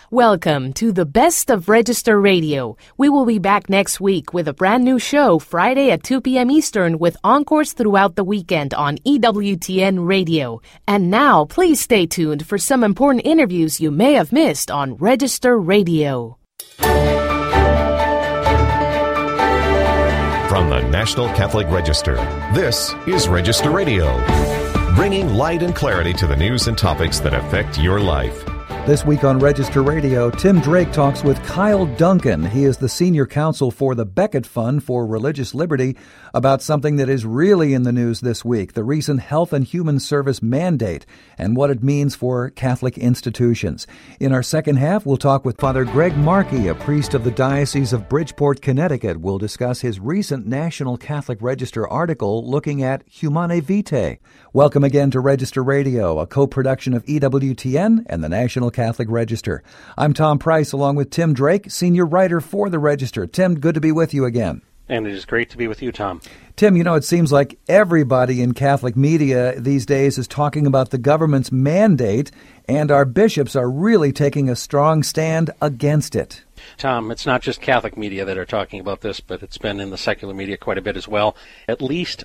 Welcome to the Best of Register Radio. We will be back next week with a brand new show Friday at 2 p.m. Eastern with encores throughout the weekend on EWTN Radio. And now, please stay tuned for some important interviews you may have missed on Register Radio. From the National Catholic Register, this is Register Radio, bringing light and clarity to the news and topics that affect your life. This week on Register Radio, Tim Drake talks with Kyle Duncan. He is the senior counsel for the Becket Fund for Religious Liberty about something that is really in the news this week, the recent Health and Human Service mandate and what it means for Catholic institutions. In our second half, we'll talk with Father Greg Markey, a priest of the Diocese of Bridgeport, Connecticut. We'll discuss his recent National Catholic Register article looking at Humanae Vitae. Welcome again to Register Radio, a co-production of EWTN and the National Catholic Register. I'm Tom Price, along with Tim Drake, senior writer for the Register. Tim, good to be with you again. And it is great to be with you, Tom. Tim, you know, it seems like everybody in Catholic media these days is talking about the government's mandate, and our bishops are really taking a strong stand against it. Tom, it's not just Catholic media that are talking about this, but it's been in the secular media quite a bit as well. At least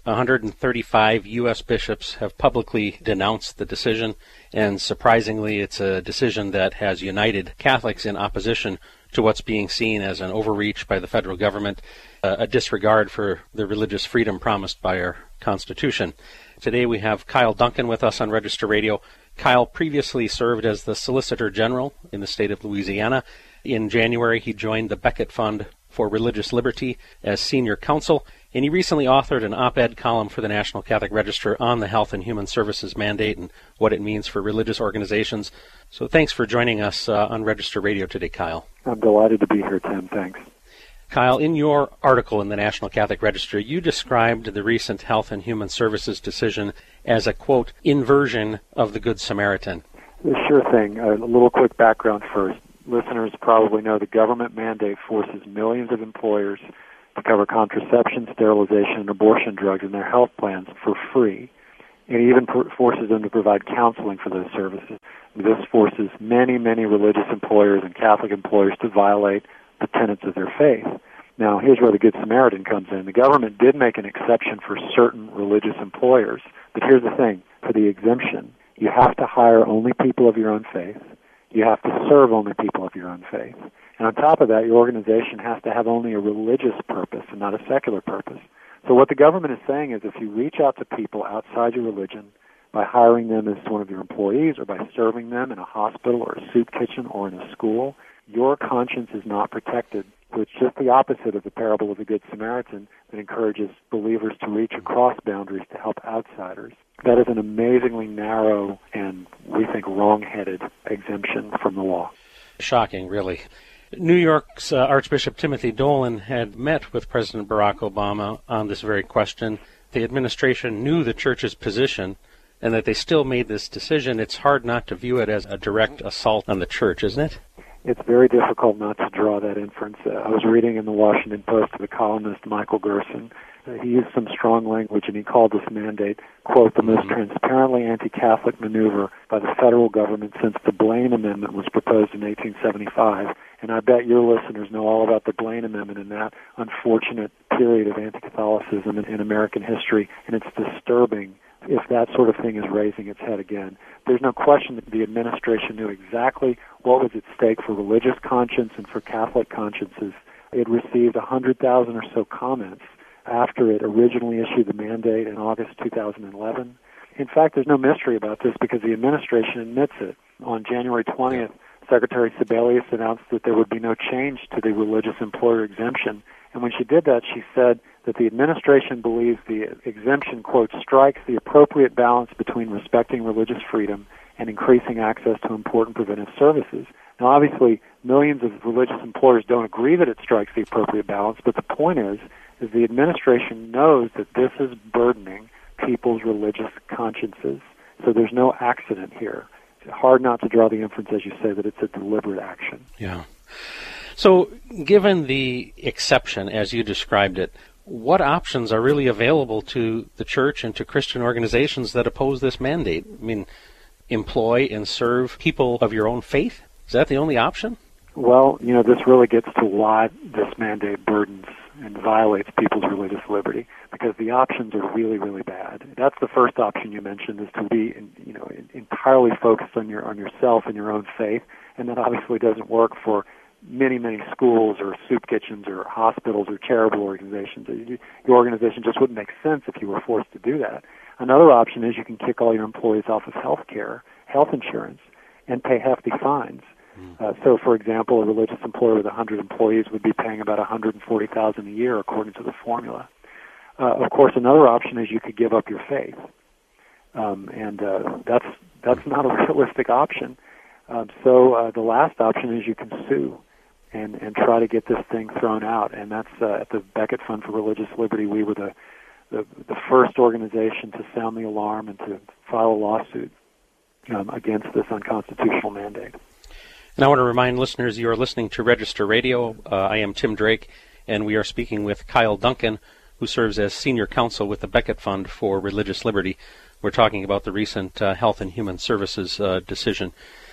135 U.S. bishops have publicly denounced the decision, and surprisingly, it's a decision that has united Catholics in opposition to what's being seen as an overreach by the federal government, a disregard for the religious freedom promised by our Constitution. Today we have Kyle Duncan with us on Register Radio. Kyle previously served as the Solicitor General in the state of Louisiana. In January, he joined the Becket Fund for Religious Liberty as senior counsel, and he recently authored an op-ed column for the National Catholic Register on the Health and Human Services mandate and what it means for religious organizations. So thanks for joining us on Register Radio today, Kyle. I'm delighted to be here, Tim. Thanks. Kyle, in your article in the National Catholic Register, you described the recent Health and Human Services decision as a, quote, inversion of the Good Samaritan. Sure thing. A little quick background first. Listeners probably know the government mandate forces millions of employers to cover contraception, sterilization, and abortion drugs in their health plans for free. It even forces them to provide counseling for those services. This forces many, many religious employers and Catholic employers to violate the tenets of their faith. Now, here's where the Good Samaritan comes in. The government did make an exception for certain religious employers, but here's the thing. For the exemption, you have to hire only people of your own faith. You have to serve only people of your own faith. And on top of that, your organization has to have only a religious purpose and not a secular purpose. So what the government is saying is if you reach out to people outside your religion by hiring them as one of your employees or by serving them in a hospital or a soup kitchen or in a school, your conscience is not protected. So it's just the opposite of the parable of the Good Samaritan that encourages believers to reach across boundaries to help outsiders. That is an amazingly narrow and, we think, wrong-headed exemption from the law. Shocking, really. New York's Archbishop Timothy Dolan had met with President Barack Obama on this very question. The administration knew the church's position and that they still made this decision. It's hard not to view it as a direct assault on the church, isn't it? It's very difficult not to draw that inference. I was reading in the Washington Post of the columnist Michael Gerson. He used some strong language, and he called this mandate, quote, the most transparently anti-Catholic maneuver by the federal government since the Blaine Amendment was proposed in 1875. And I bet your listeners know all about the Blaine Amendment and that unfortunate period of anti-Catholicism in American history, and it's disturbing if that sort of thing is raising its head again. There's no question that the administration knew exactly what was at stake for religious conscience and for Catholic consciences. It received 100,000 or so comments after it originally issued the mandate in August 2011. In fact, there's no mystery about this because the administration admits it. On January 20th, Secretary Sebelius announced that there would be no change to the religious employer exemption. And when she did that, she said that the administration believes the exemption, quote, strikes the appropriate balance between respecting religious freedom and increasing access to important preventive services. Now, obviously, millions of religious employers don't agree that it strikes the appropriate balance, but the point is the administration knows that this is burdening people's religious consciences. So there's no accident here. It's hard not to draw the inference, as you say, that it's a deliberate action. Yeah. So given the exception, as you described it, what options are really available to the church and to Christian organizations that oppose this mandate? I mean, employ and serve people of your own faith? that the only option? Well, this really gets to why this mandate burdens and violates people's religious liberty, because the options are really, really bad. That's the first option you mentioned, is to be, entirely focused on yourself and your own faith, and that obviously doesn't work for many, many schools or soup kitchens or hospitals or charitable organizations. Your organization just wouldn't make sense if you were forced to do that. Another option is you can kick all your employees off of health insurance, and pay hefty fines. So, for example, a religious employer with 100 employees would be paying about $140,000 a year, according to the formula. Of course, another option is you could give up your faith, and that's not a realistic option. So the last option is you can sue and try to get this thing thrown out, and that's at the Becket Fund for Religious Liberty. We were the first organization to sound the alarm and to file a lawsuit against this unconstitutional mandate. And I want to remind listeners, you are listening to Register Radio. I am Tim Drake, and we are speaking with Kyle Duncan, who serves as Senior Counsel with the Becket Fund for Religious Liberty. We're talking about the recent Health and Human Services decision.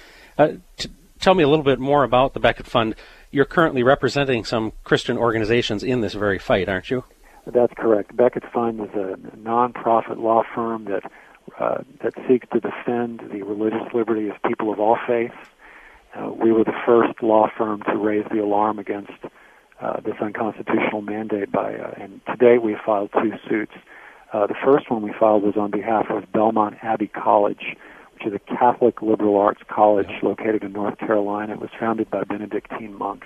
Tell me a little bit more about the Becket Fund. You're currently representing some Christian organizations in this very fight, aren't you? That's correct. Becket Fund is a nonprofit law firm that seeks to defend the religious liberty of people of all faiths. We were the first law firm to raise the alarm against this unconstitutional mandate and to date we have filed 2 suits. The first one we filed was on behalf of Belmont Abbey College, which is a Catholic liberal arts college located in North Carolina. It was founded by Benedictine monks.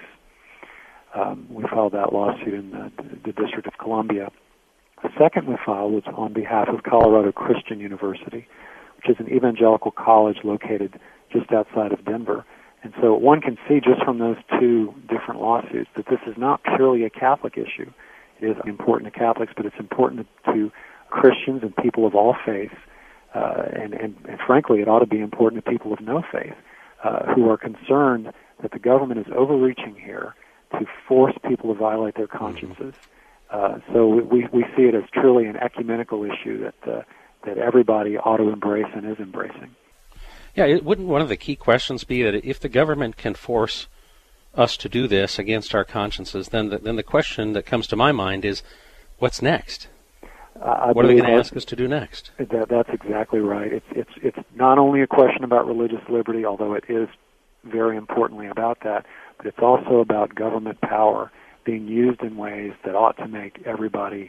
We filed that lawsuit in the District of Columbia. The second we filed was on behalf of Colorado Christian University, which is an evangelical college located just outside of Denver. And so one can see just from those 2 different lawsuits that this is not purely a Catholic issue. It is important to Catholics, but it's important to Christians and people of all faiths. And frankly, it ought to be important to people of no faith who are concerned that the government is overreaching here to force people to violate their consciences. So we see it as truly an ecumenical issue that everybody ought to embrace and is embracing. Yeah, wouldn't one of the key questions be that if the government can force us to do this against our consciences, then the question that comes to my mind is, what's next? What are they going to ask us to do next? That's exactly right. It's not only a question about religious liberty, although it is very importantly about that, but it's also about government power being used in ways that ought to make everybody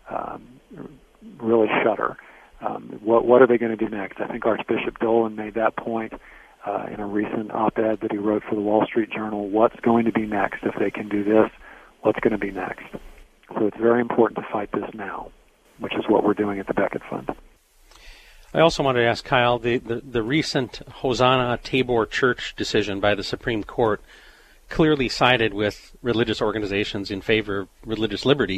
really shudder. What are they going to do next? I think Archbishop Dolan made that point in a recent op-ed that he wrote for the Wall Street Journal. What's going to be next? If they can do this, what's going to be next? So it's very important to fight this now, which is what we're doing at the Becket Fund. I also wanted to ask Kyle, the recent Hosanna Tabor Church decision by the Supreme Court clearly sided with religious organizations in favor of religious liberty.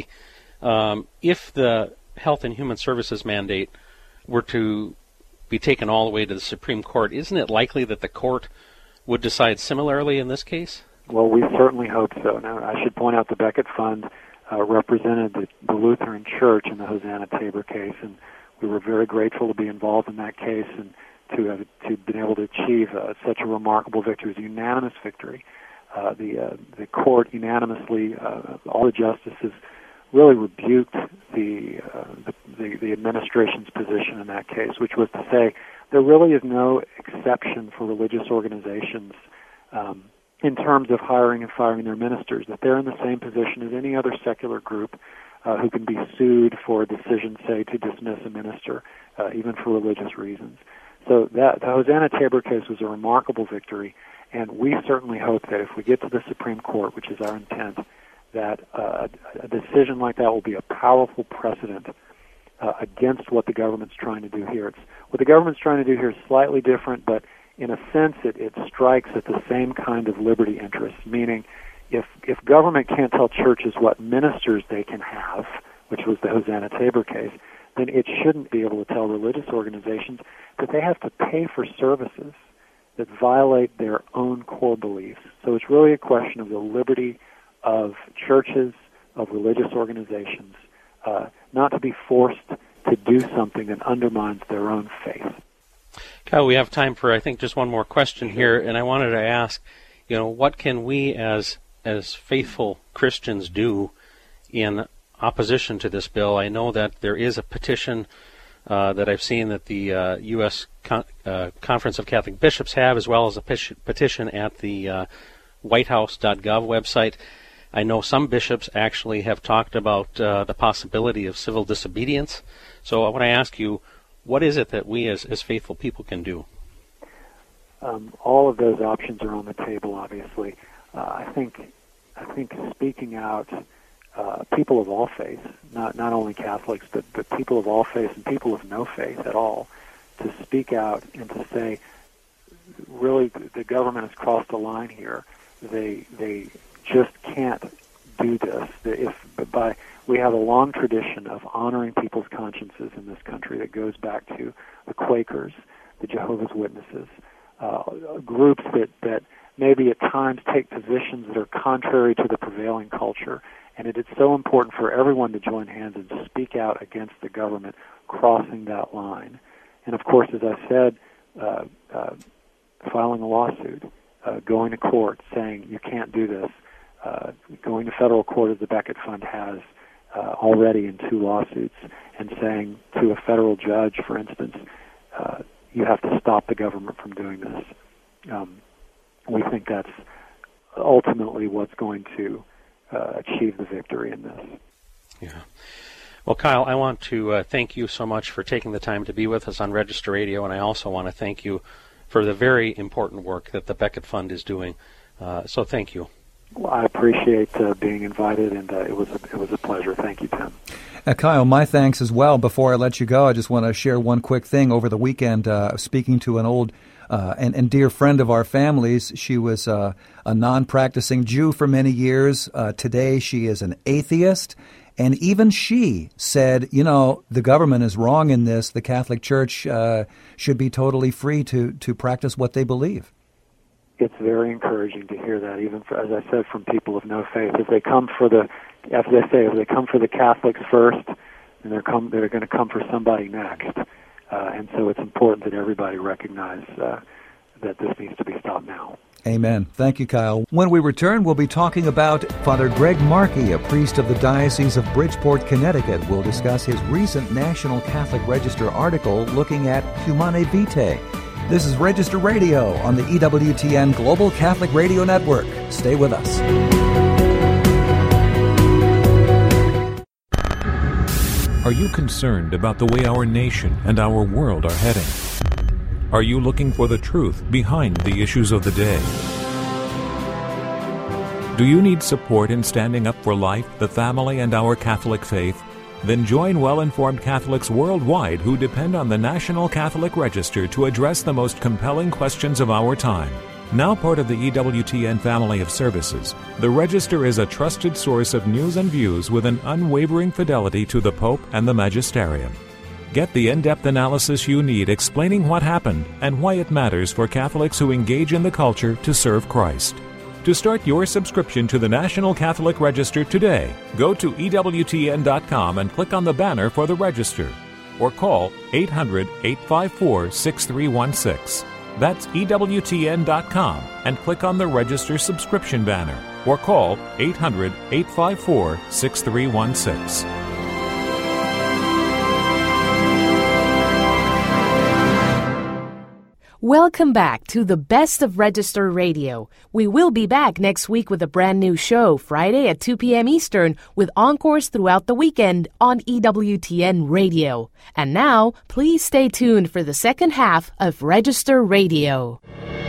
If the Health and Human Services mandate were to be taken all the way to the Supreme Court, isn't it likely that the court would decide similarly in this case? Well, we certainly hope so. Now, I should point out the Becket Fund represented the Lutheran Church in the Hosanna Tabor case, and we were very grateful to be involved in that case and to have been able to achieve such a remarkable victory. It was a unanimous victory. The court unanimously, all the justices really rebuked the administration's position in that case, which was to say there really is no exception for religious organizations in terms of hiring and firing their ministers, that they're in the same position as any other secular group who can be sued for a decision, say, to dismiss a minister, even for religious reasons. So the Hosanna Tabor case was a remarkable victory, and we certainly hope that if we get to the Supreme Court, which is our intent, that a decision like that will be a powerful precedent against what the government's trying to do here. What the government's trying to do here is slightly different, but in a sense it strikes at the same kind of liberty interests, meaning if government can't tell churches what ministers they can have, which was the Hosanna Tabor case, then it shouldn't be able to tell religious organizations that they have to pay for services that violate their own core beliefs. So it's really a question of the liberty of churches, of religious organizations, not to be forced to do something that undermines their own faith. Kyle, we have time for, I think, just one more question here, and I wanted to ask, what can we as faithful Christians do in opposition to this bill? I know that there is a petition that I've seen that the U.S. Conference of Catholic Bishops have, as well as a petition at the whitehouse.gov website. I know some bishops actually have talked about the possibility of civil disobedience. So I want to ask you, what is it that we as faithful people can do? All of those options are on the table, obviously. I think speaking out, people of all faiths, not only Catholics, but people of all faiths and people of no faith at all, to speak out and to say, really, the government has crossed a line here. They just can't do this. We have a long tradition of honoring people's consciences in this country that goes back to the Quakers, the Jehovah's Witnesses, groups that maybe at times take positions that are contrary to the prevailing culture. And it is so important for everyone to join hands and to speak out against the government crossing that line. And of course, as I said, filing a lawsuit, going to court, saying you can't do this, going to federal court as the Becket Fund has already in 2 lawsuits, and saying to a federal judge, for instance, you have to stop the government from doing this. We think that's ultimately what's going to achieve the victory in this. Yeah. Well, Kyle, I want to thank you so much for taking the time to be with us on Register Radio, and I also want to thank you for the very important work that the Becket Fund is doing. So thank you. Well, I appreciate being invited, and it was a pleasure. Thank you, Tim. Kyle, my thanks as well. Before I let you go, I just want to share one quick thing. Over the weekend, speaking to an old and dear friend of our family's, she was a non-practicing Jew for many years. Today, she is an atheist. And even she said, the government is wrong in this. The Catholic Church should be totally free to practice what they believe. It's very encouraging to hear that, even as I said, from people of no faith. If they come for the Catholics first, and they're going to come for somebody next. And so it's important that everybody recognize that this needs to be stopped now. Amen. Thank you, Kyle. When we return, we'll be talking about Father Greg Markey, a priest of the Diocese of Bridgeport, Connecticut. We'll discuss his recent National Catholic Register article looking at Humanae Vitae. This is Register Radio on the EWTN Global Catholic Radio Network. Stay with us. Are you concerned about the way our nation and our world are heading? Are you looking for the truth behind the issues of the day? Do you need support in standing up for life, the family, and our Catholic faith? Then join well-informed Catholics worldwide who depend on the National Catholic Register to address the most compelling questions of our time. Now part of the EWTN family of services, the Register is a trusted source of news and views with an unwavering fidelity to the Pope and the Magisterium. Get the in-depth analysis you need explaining what happened and why it matters for Catholics who engage in the culture to serve Christ. To start your subscription to the National Catholic Register today, go to EWTN.com and click on the banner for the Register, or call 800-854-6316. That's EWTN.com and click on the Register subscription banner, or call 800-854-6316. Welcome back to the Best of Register Radio. We will be back next week with a brand new show, Friday at 2 p.m. Eastern, with encores throughout the weekend on EWTN Radio. And now, please stay tuned for the second half of Register Radio.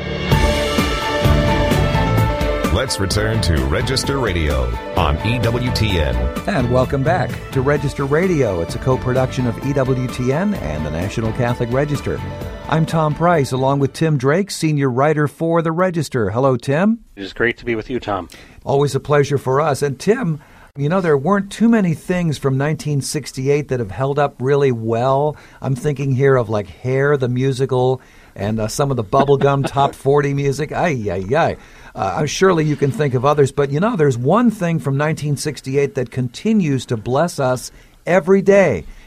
Let's return to Register Radio on EWTN. And welcome back to Register Radio. It's a co-production of EWTN and the National Catholic Register. I'm Tom Price, along with Tim Drake, senior writer for the Register. Hello, Tim. It is great to be with you, Tom. Always a pleasure for us. And Tim, there weren't too many things from 1968 that have held up really well. I'm thinking here of like Hair, the musical, and some of the bubblegum top 40 music. Surely you can think of others, but there's one thing from 1968 that continues to bless us every day,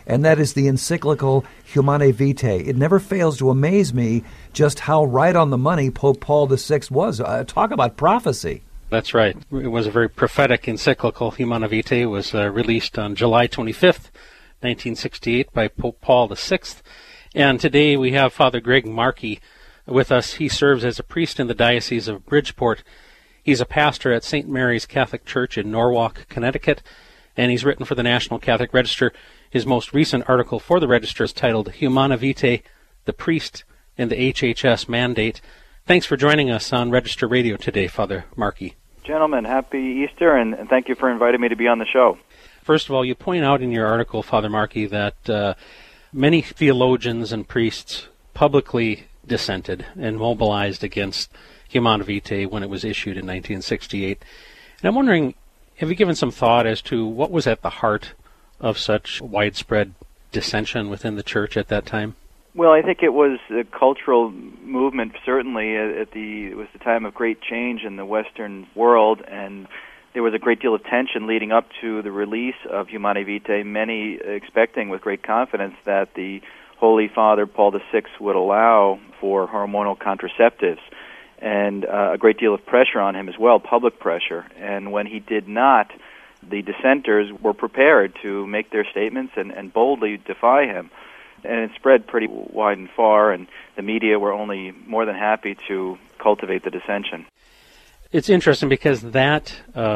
and that is the encyclical Humanae Vitae. It never fails to amaze me just how right on the money Pope Paul VI was. Talk about prophecy. That's right. It was a very prophetic encyclical. Humanae Vitae was released on July 25th, 1968 by Pope Paul VI. And today we have Father Greg Markey with us. He serves as a priest in the Diocese of Bridgeport. He's a pastor at St. Mary's Catholic Church in Norwalk, Connecticut, and he's written for the National Catholic Register. His most recent article for the Register is titled Humanae Vitae, the Priest and the HHS Mandate. Thanks for joining us on Register Radio today, Father Markey. Gentlemen, happy Easter, and thank you for inviting me to be on the show. First of all, you point out in your article, Father Markey, that many theologians and priests publicly dissented and mobilized against Humanae Vitae when it was issued in 1968. And I'm wondering, have you given some thought as to what was at the heart of such widespread dissension within the Church at that time? Well, I think it was a cultural movement, certainly. It was the time of great change in the Western world, and there was a great deal of tension leading up to the release of Humanae Vitae, many expecting with great confidence that the Holy Father, Paul VI, would allow for hormonal contraceptives, and a great deal of pressure on him as well, public pressure. And when he did not, the dissenters were prepared to make their statements and boldly defy him. And it spread pretty wide and far, and the media were only more than happy to cultivate the dissension. It's interesting because that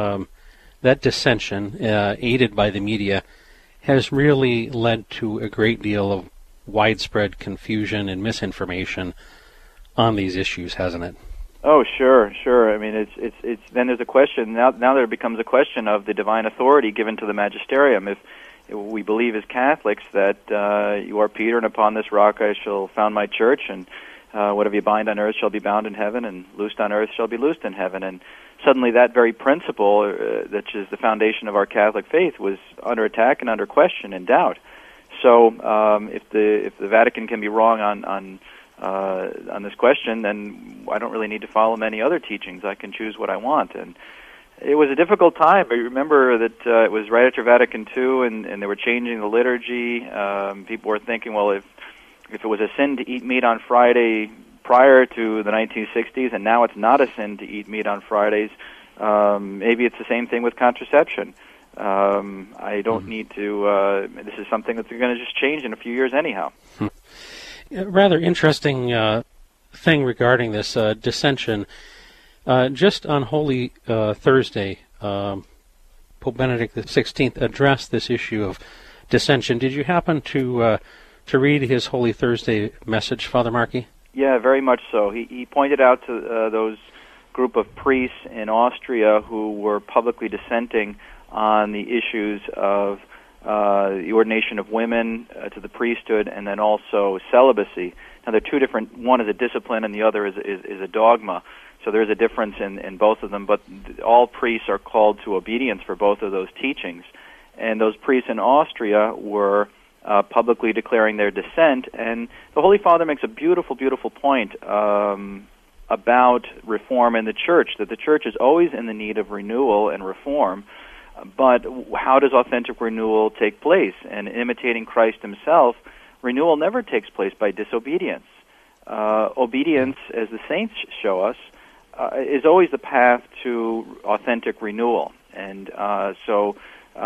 dissension, aided by the media, has really led to a great deal of widespread confusion and misinformation on these issues, hasn't it? Oh, sure. I mean, it's then there's a question now there becomes a question of the divine authority given to the magisterium. If we believe as Catholics that you are Peter, and upon this rock I shall found my church, and whatever you bind on earth shall be bound in heaven, and loosed on earth shall be loosed in heaven. And suddenly that very principle, which is the foundation of our Catholic faith, was under attack and under question and doubt. So if the Vatican can be wrong on this question, then I don't really need to follow many other teachings. I can choose what I want. And it was a difficult time. I remember that it was right after Vatican II, and they were changing the liturgy. People were thinking, well, if it was a sin to eat meat on Friday prior to the 1960s, and now it's not a sin to eat meat on Fridays, maybe it's the same thing with contraception. I don't need to, this is something that's going to just change in a few years anyhow. A rather interesting thing regarding this dissension. Just on Holy Thursday, Pope Benedict XVI addressed this issue of dissension. Did you happen to read his Holy Thursday message, Father Markey? Yeah, very much so. He pointed out to those group of priests in Austria who were publicly dissenting on the issues of the ordination of women to the priesthood, and then also celibacy. Now, they're two different. One is a discipline, and the other is a dogma. So there's a difference in both of them, but all priests are called to obedience for both of those teachings. And those priests in Austria were publicly declaring their dissent, and the Holy Father makes a beautiful, beautiful point about reform in the Church, that the Church is always in the need of renewal and reform, but how does authentic renewal take place? And imitating Christ himself, renewal never takes place by disobedience. Obedience, as the saints show us, is always the path to authentic renewal. And so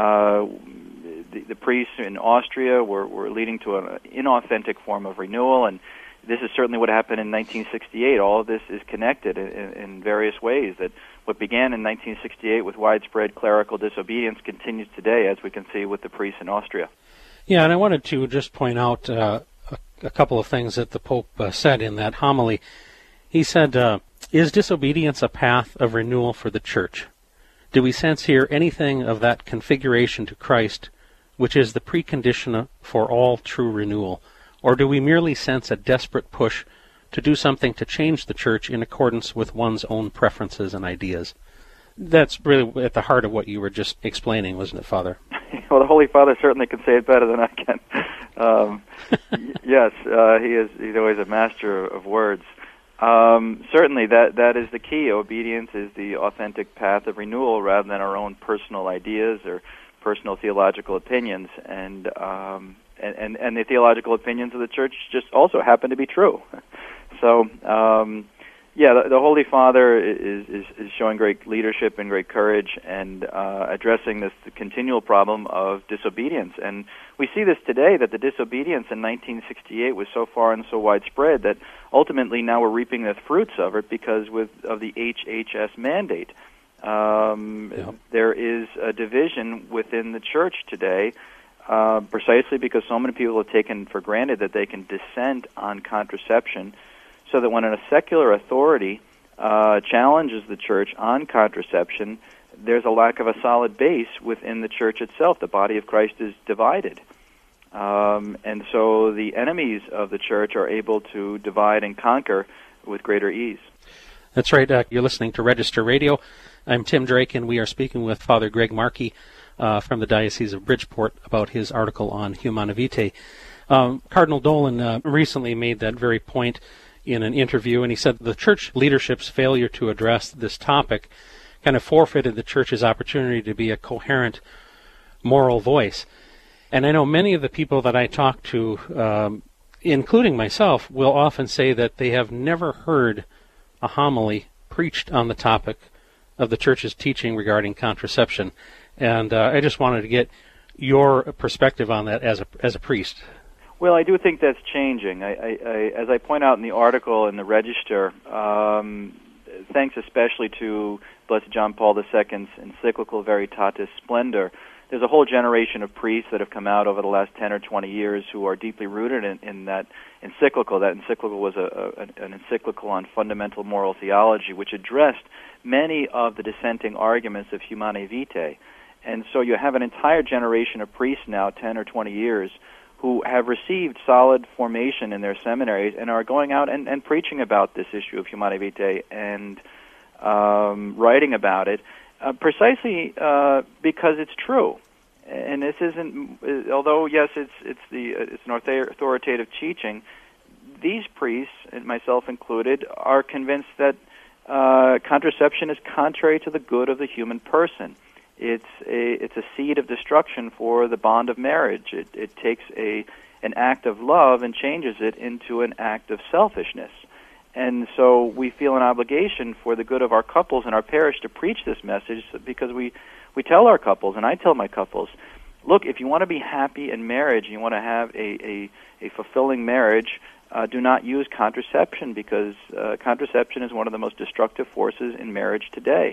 the priests in Austria were leading to an inauthentic form of renewal, and this is certainly what happened in 1968. All of this is connected in various ways. That what began in 1968 with widespread clerical disobedience continues today, as we can see with the priests in Austria. Yeah, and I wanted to just point out a couple of things that the Pope said in that homily. He said, is disobedience a path of renewal for the Church? Do we sense here anything of that configuration to Christ, which is the precondition for all true renewal? Or do we merely sense a desperate push to do something to change the Church in accordance with one's own preferences and ideas? That's really at the heart of what you were just explaining, wasn't it, Father? Well, the Holy Father certainly can say it better than I can. Yes, he's always a master of words. Certainly, that is the key. Obedience is the authentic path of renewal rather than our own personal ideas or personal theological opinions. And and the theological opinions of the church just also happen to be true. So, the Holy Father is showing great leadership and great courage and addressing the continual problem of disobedience. And we see this today, that the disobedience in 1968 was so far and so widespread that ultimately now we're reaping the fruits of it because of the HHS mandate. There is a division within the church today precisely because so many people have taken for granted that they can dissent on contraception, so that when a secular authority challenges the church on contraception, there's a lack of a solid base within the church itself. The body of Christ is divided. And so the enemies of the church are able to divide and conquer with greater ease. That's right. You're listening to Register Radio. I'm Tim Drake, and we are speaking with Father Greg Markey from the Diocese of Bridgeport about his article on Humanae Vitae. Cardinal Dolan recently made that very point in an interview, and he said the church leadership's failure to address this topic kind of forfeited the church's opportunity to be a coherent moral voice. And I know many of the people that I talk to, including myself, will often say that they have never heard a homily preached on the topic of the church's teaching regarding contraception. And I just wanted to get your perspective on that as a priest. Well, I do think that's changing. As I point out in the article in the Register, thanks especially to Blessed John Paul II's encyclical Veritatis Splendor, there's a whole generation of priests that have come out over the last 10 or 20 years who are deeply rooted in that encyclical. That encyclical was an encyclical on fundamental moral theology, which addressed many of the dissenting arguments of Humanae Vitae. And so you have an entire generation of priests now, 10 or 20 years, who have received solid formation in their seminaries and are going out and preaching about this issue of Humanae Vitae and writing about it, precisely because it's true. And this isn't, although yes, it's an authoritative teaching. These priests, and myself included, are convinced that contraception is contrary to the good of the human person. It's a seed of destruction for the bond of marriage. It takes an act of love and changes it into an act of selfishness. And so we feel an obligation for the good of our couples and our parish to preach this message, because we tell our couples, and I tell my couples, look, if you want to be happy in marriage and you want to have a fulfilling marriage, do not use contraception, because contraception is one of the most destructive forces in marriage today.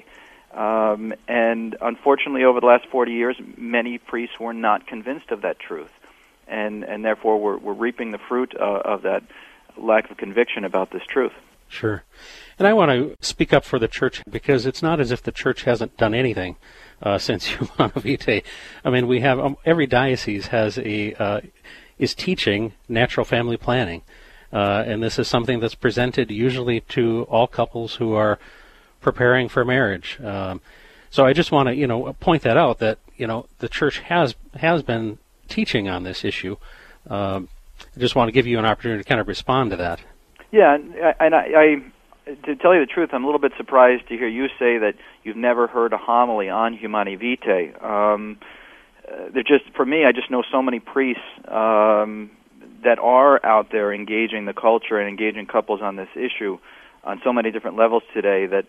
And unfortunately, over the last 40 years, many priests were not convinced of that truth, and therefore we're reaping the fruit of that lack of conviction about this truth. Sure. And I want to speak up for the church, because it's not as if the church hasn't done anything since Humanae Vitae. I mean, we have every diocese has is teaching natural family planning, and this is something that's presented usually to all couples who are preparing for marriage. So I just want to, point that out, that, the church has been teaching on this issue. I just want to give you an opportunity to kind of respond to that. Yeah, and I to tell you the truth, I'm a little bit surprised to hear you say that you've never heard a homily on Humanae Vitae. For me, I just know so many priests that are out there engaging the culture and engaging couples on this issue on so many different levels today that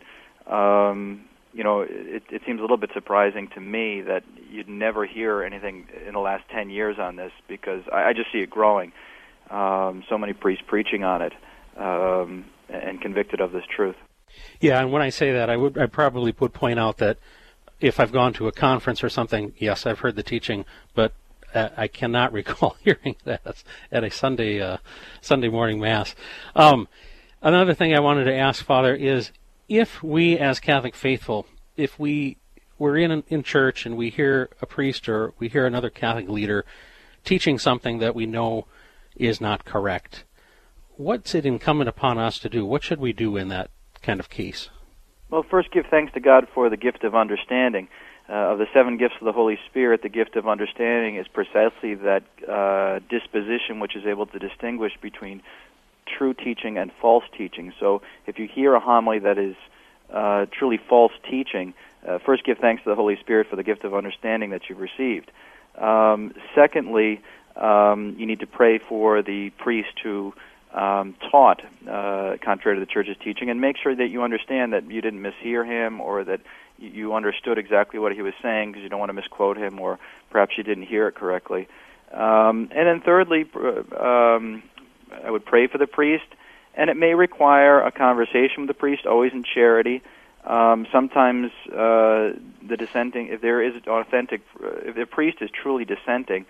it seems a little bit surprising to me that you'd never hear anything in the last 10 years on this, because I just see it growing. So many priests preaching on it and convicted of this truth. Yeah, and when I say that, I probably would point out that if I've gone to a conference or something, yes, I've heard the teaching, but I cannot recall hearing that at a Sunday morning Mass. Another thing I wanted to ask, Father, is if we as Catholic faithful, if we're in church and we hear a priest or we hear another Catholic leader teaching something that we know is not correct, what's it incumbent upon us to do? What should we do in that kind of case? Well, first give thanks to God for the gift of understanding. Of the 7 gifts of the Holy Spirit, the gift of understanding is precisely that disposition which is able to distinguish between true teaching and false teaching. So if you hear a homily that is truly false teaching, first give thanks to the Holy Spirit for the gift of understanding that you've received. Secondly, you need to pray for the priest who taught contrary to the church's teaching, and make sure that you understand that you didn't mishear him, or that you understood exactly what he was saying, because you don't want to misquote him, or perhaps you didn't hear it correctly. And then thirdly, I would pray for the priest, and it may require a conversation with the priest, always in charity. Sometimes the dissenting, if there is authentic, if the priest is truly dissenting,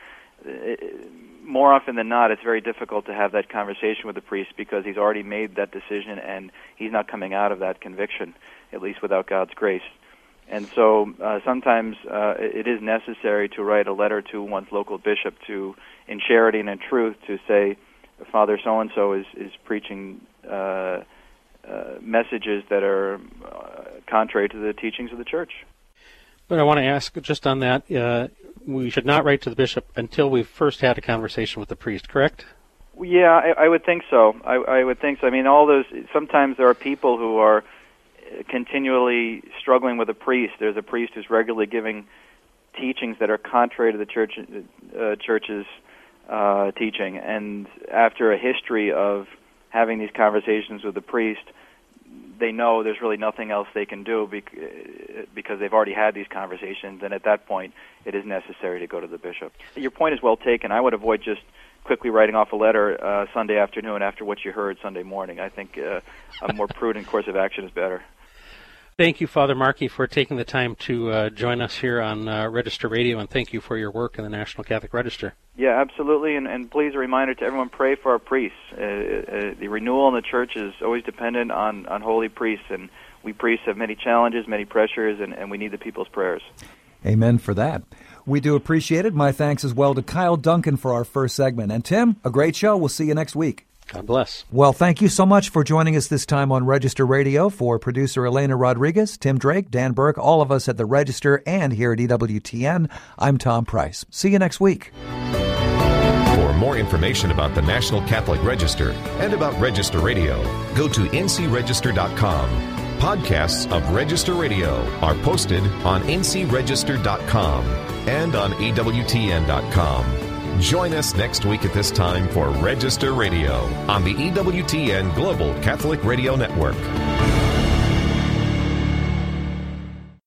more often than not, it's very difficult to have that conversation with the priest, because he's already made that decision and he's not coming out of that conviction, at least without God's grace. And so sometimes it is necessary to write a letter to one's local bishop to, in charity and in truth, to say, Father so-and-so is preaching messages that are contrary to the teachings of the church. But I want to ask just on that, we should not write to the bishop until we've first had a conversation with the priest, correct? Yeah, I would think so. I would think so. I mean, sometimes there are people who are continually struggling with a priest. There's a priest who's regularly giving teachings that are contrary to the church's teaching, and after a history of having these conversations with the priest, they know there's really nothing else they can do because they've already had these conversations, and at that point it is necessary to go to the bishop. Your point is well taken. I would avoid just quickly writing off a letter Sunday afternoon after what you heard Sunday morning. I think a more prudent course of action is better. Thank you, Father Markey, for taking the time to join us here on Register Radio, and thank you for your work in the National Catholic Register. Yeah, absolutely, and please a reminder to everyone, pray for our priests. The renewal in the church is always dependent on holy priests, and we priests have many challenges, many pressures, and we need the people's prayers. Amen for that. We do appreciate it. My thanks as well to Kyle Duncan for our first segment. And Tim, a great show. We'll see you next week. God bless. Well, thank you so much for joining us this time on Register Radio. For producer Elena Rodriguez, Tim Drake, Dan Burke, all of us at the Register and here at EWTN, I'm Tom Price. See you next week. For more information about the National Catholic Register and about Register Radio, go to ncregister.com. Podcasts of Register Radio are posted on ncregister.com and on EWTN.com. Join us next week at this time for Register Radio on the EWTN Global Catholic Radio Network.